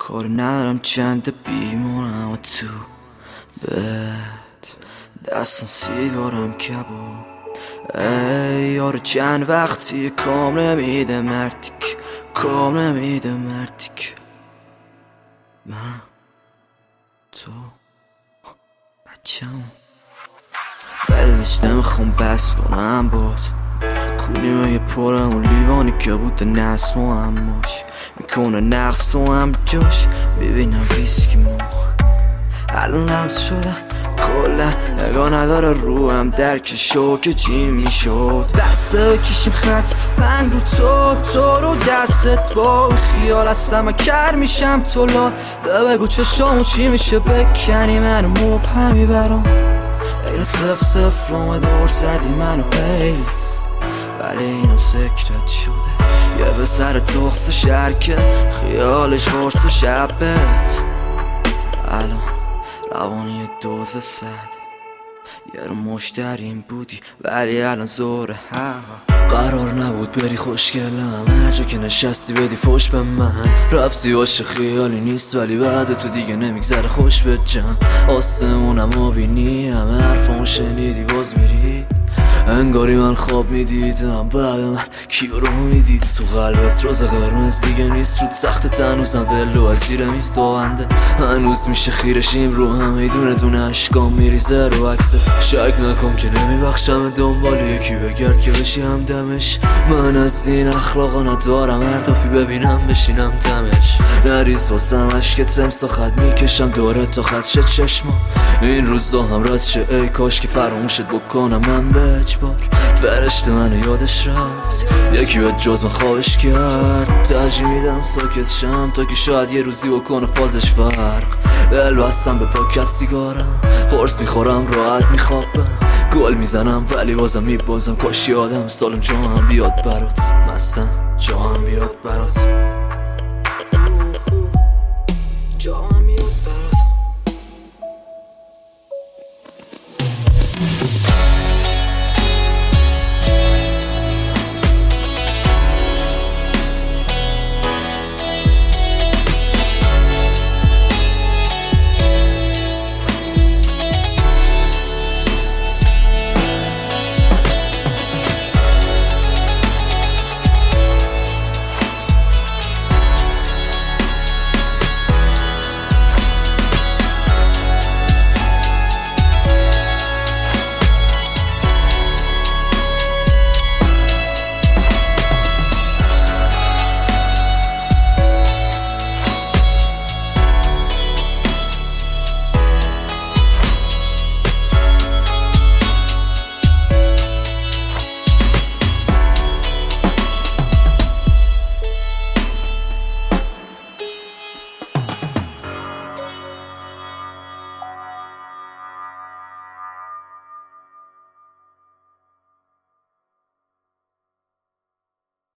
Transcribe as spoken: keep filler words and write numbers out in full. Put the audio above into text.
کار ندارم چند بیمونم و تو بد دستم سیگارم کباب. ای یارو چند وقتی کام نمیده مردیک، کام نمیده مردیک. من تو بچه‌م بلش نمیخوام بس کنم باد کونی یه پرم و لیوانی که بود نسم و هماش میکنه نقص و هم جاش. ببینم ویسکی موخ الان لمس شدم کلا نگاه نداره رو هم درک شوک جیم میشد. دسته بکشیم خط من رو تو تو رو دستت با خیال هستم کر میشم تو لار. بگو چشامو چی میشه بکنی منو مبهمی برام. این صف صف رو دور زدی منو حیف ولی اینم سکرت شده. یه به سر تخص شرکه خیالش غرص شبت الان روانی دوز صد. یه رو مشتریم بودی ولی الان زوره ها. قرار نبود بری خوشگلم هر جا که نشستی بدی فوش به من. رفتی باشه خیالی نیست ولی بعد تو دیگه نمیگذره خوش به جمع. آسمونم رو بینی همه حرفامو شنیدی باز میری. انگاری من خواب میدیدم بعد من کیو رو میدید. تو قلبت روز قرمز دیگه نیست رو تخت هنوزم ولو از زیر میز دوونده. هنوز میشه خیرشیم رو هم ایدونه دونه اشکام میریزه رو عکست. شک نکن که نمیبخشم دنبال یکی بگرد که بشی همدمش. من از این اخلاقا ندارم هر تافی ببینم بشینم دمش. نریز واسم عشق تمسا خط میکشم دوره تا خط شد چشما. این روزا هم رد شه ای کاش که فراموشت بکنم من به اجبار. فرشته منو یادش رفت یکی به جز من خوابش کرد. ترجیح میدم ساکت شم تا که شاید یه روزی بکنه فازش فرق. دل بستم به پاکت سیگارم قرص میخورم راحت میخوابم. گل میزنم ولی بازم میبازم کاش یادم سالم جا هم بیاد برات. مثلا جا هم بیاد برات.